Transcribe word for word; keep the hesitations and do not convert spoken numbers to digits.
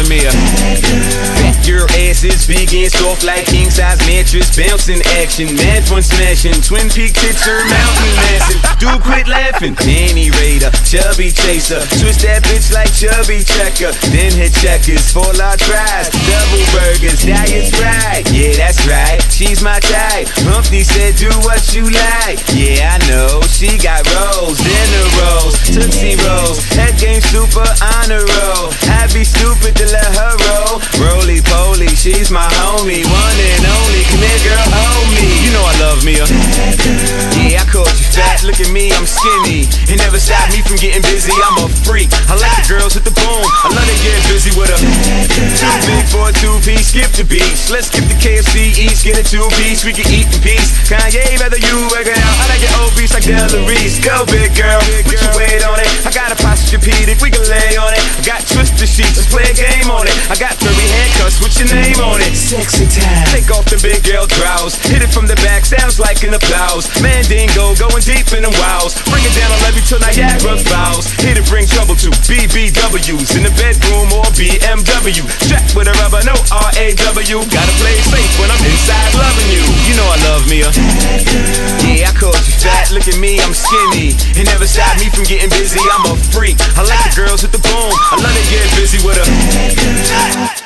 calling me a fat girl asses, big and soft like king size mattress, bouncing action, mad fun smashing, Twin Peak tits are mountain massive. Dude, quit laughing. Panty raider, chubby chaser, twist that bitch like chubby checker, then hit checkers, four large fries, double burgers, diet's right. Yeah, that's right, she's my type. Humpty said do what you like. Yeah, I know, she got rolls, dinner rolls, Tootsie Rolls, head game super honor roll. I'd be stupid to let her roll. Roly poly, she's my homie, one and only. Come here, girl, hold me. You know I love me a yeah, I called you fat. Look at me, I'm skinny. It never stopped me from getting busy. I'm a freak. I like the girls with the boom. I love to get busy with a too big for a two-piece. Skip the beach. Let's skip the K F C each. Get a two-piece. We can eat in peace. Kanye, rather you work it out. I like it obese like Della Reese. Go big girl, put your weight on it. I got a Posturepedic, we can lay on it. I got twister sheets, let's play a game on it. I got furry handcuffs with your name on it. Sexy time. Take off the big girl draws. Hit it from the back, sounds like an applause. Mandingo, going deep in them wows. Bring it down, I love you till Niagara Falls. Here to bring trouble to B B Ws in the bedroom or B M W. Strapped with a rubber, no R A W. Gotta play safe when I'm inside loving you. You know I love me a yeah, I called you fat. Look at me, I'm skinny. It never stopped me from getting busy. I'm a freak. I like the girls with the boom. I love to get busy with her.